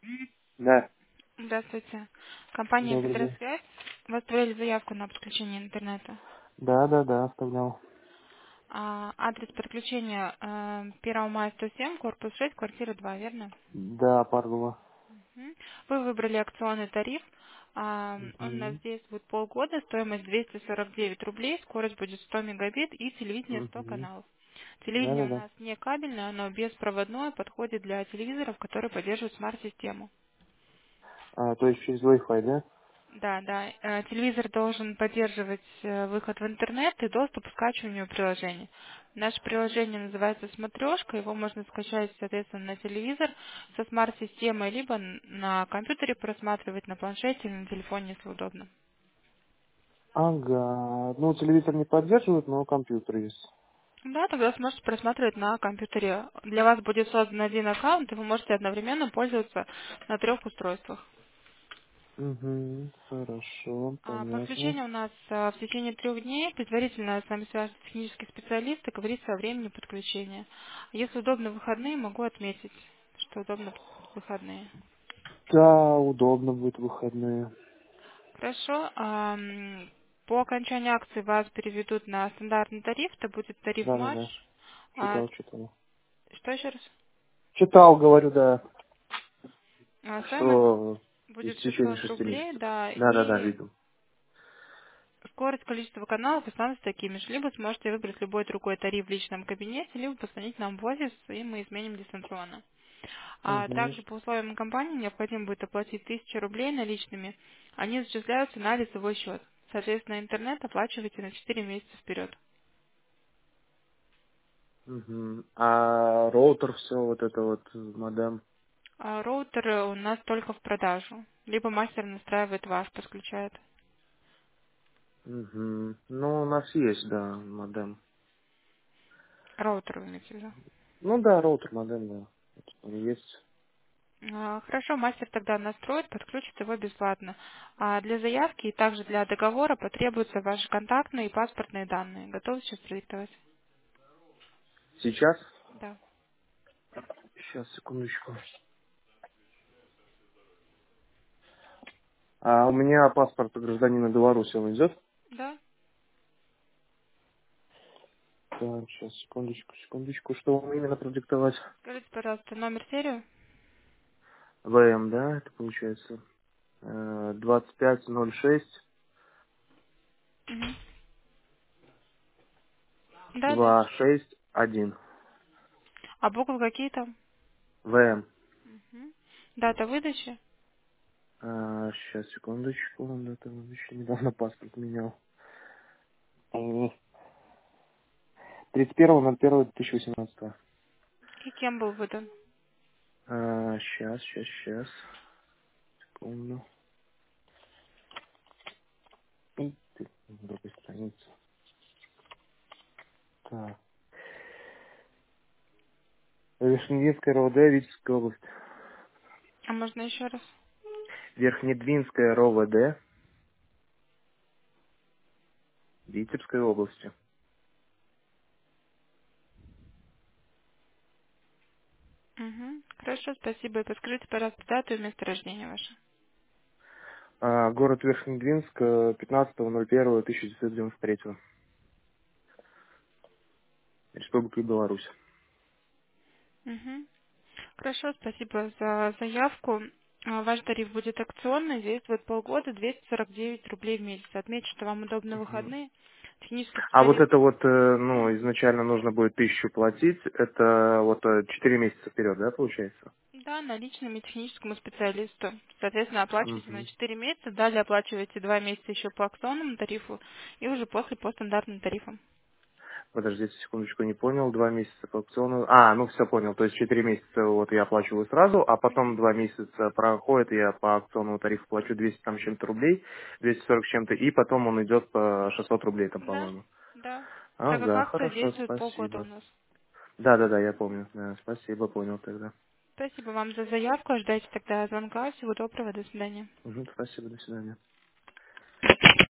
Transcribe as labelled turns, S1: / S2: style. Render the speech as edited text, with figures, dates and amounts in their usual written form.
S1: Да,
S2: Здравствуйте. Компания
S1: добрый день.
S2: «Гидросвязь». Вы оставили заявку на подключение интернета.
S1: Да, оставлял.
S2: Адрес подключения 1 мая 107, корпус 6, квартира 2, верно?
S1: Да, Паргова.
S2: Мгм. Вы выбрали акционный тариф. Он у нас
S1: Угу.
S2: действует полгода, стоимость 249 рублей, скорость будет 100 мегабит и телевидение 100
S1: Угу.
S2: каналов.
S1: Да,
S2: Телевидение у
S1: да.
S2: нас не кабельное, оно беспроводное, подходит для телевизоров, которые поддерживают смарт-систему.
S1: То есть через Wi-Fi, да?
S2: Да, да. Телевизор должен поддерживать выход в интернет и доступ к скачиванию приложений. Наше приложение называется «Смотрешка», его можно скачать, соответственно, на телевизор со смарт-системой, либо на компьютере просматривать, на планшете или на телефоне, если удобно.
S1: Ага. Ну, телевизор не поддерживает, но компьютер есть.
S2: Да, тогда сможете просматривать на компьютере. Для вас будет создан один аккаунт, и вы можете одновременно пользоваться на 3 устройствах.
S1: Угу. Хорошо, понятно.
S2: Подключение у нас в течение 3 дней. Предварительно с нами свяжется технический специалист и говорит о времени подключения. Если удобно в выходные, могу отметить, что удобно в выходные.
S1: Да, удобно будет в выходные.
S2: Хорошо. По окончании акции вас переведут на стандартный тариф. Это будет тариф
S1: Да, да,
S2: марш.
S1: да.
S2: А,
S1: Читал.
S2: Что еще раз?
S1: Читал, говорю, да.
S2: Стоимость
S1: Что в
S2: будет
S1: течение
S2: 600
S1: 6
S2: рублей,
S1: месяцев.
S2: да,
S1: Да,
S2: и
S1: видел.
S2: скорость, количество каналов останутся такими же. Либо сможете выбрать любой другой тариф в личном кабинете, либо позвонить нам в офис, и мы изменим дистанционно.
S1: Угу.
S2: Также по условиям компании необходимо будет оплатить 1000 рублей наличными. Они зачисляются на лицевой счет. Соответственно, интернет оплачиваете на 4 месяца вперед.
S1: Угу. А роутер, все вот это вот, модем.
S2: Роутер у нас только в продажу. Либо мастер настраивает ваш, подключает.
S1: Угу. Ну, у нас есть, да, модем.
S2: Роутер вы имеете в виду?
S1: Ну да, роутер модем, да. Он есть.
S2: Хорошо, мастер тогда настроит, подключит его бесплатно. Для заявки и также для договора потребуются ваши контактные и паспортные данные. Готовы сейчас продиктовать?
S1: Сейчас?
S2: Да.
S1: Сейчас, секундочку. А у меня паспорт гражданина Беларуси, он идет?
S2: Да.
S1: Так, сейчас, секундочку. Что вам именно продиктовать?
S2: Скажите, пожалуйста, номер, серию?
S1: ВМ, да, это получается? 2506
S2: Мгм. Да, дальше.
S1: 261.
S2: А буквы какие там?
S1: ВМ.
S2: Мгм. Дата выдачи?
S1: Сейчас, секундочку. Он это он еще недавно паспорт менял. 31.01.2018.
S2: И кем был выдан?
S1: Сейчас. Секунду. И ты на другой странице. Так. Верхнедвинская РОВД, Витебская область.
S2: А можно еще раз?
S1: Верхнедвинская РОВД, Витебской области.
S2: Угу. Хорошо, спасибо. И подскажите, пожалуйста, дату и место рождения ваше.
S1: Город Верхнедвинск, 15.01.1993. Республика Беларусь.
S2: Угу. Хорошо, спасибо за заявку. Ваш тариф будет акционный, действует полгода, 249 рублей в месяц. Отмечу, что вам удобны
S1: Мгм.
S2: выходные. Технический
S1: А вот
S2: специалист.
S1: это вот, ну, изначально нужно будет 1000 платить, это вот 4 месяца вперед, да, получается?
S2: Да, наличными техническому специалисту. Соответственно, оплачиваете на
S1: Угу.
S2: 4 месяца, далее оплачиваете 2 месяца еще по акционному тарифу и уже после по стандартным тарифам.
S1: Подождите секундочку, не понял. 2 месяца по аукциону. Ну все понял. То есть 4 месяца вот я оплачиваю сразу, а потом 2 месяца проходит, я по акционному тарифу плачу 200 там с чем-то рублей, 240 с чем-то, и потом он идет по 600 рублей там,
S2: Да,
S1: по-моему.
S2: да. Так как
S1: Ага,
S2: акция
S1: хорошо,
S2: действует полгода у
S1: спасибо.
S2: нас.
S1: Да, я помню. Да, спасибо, понял тогда.
S2: Спасибо вам за заявку. Ожидайте тогда звонка. Всего доброго. До свидания.
S1: Спасибо, до свидания.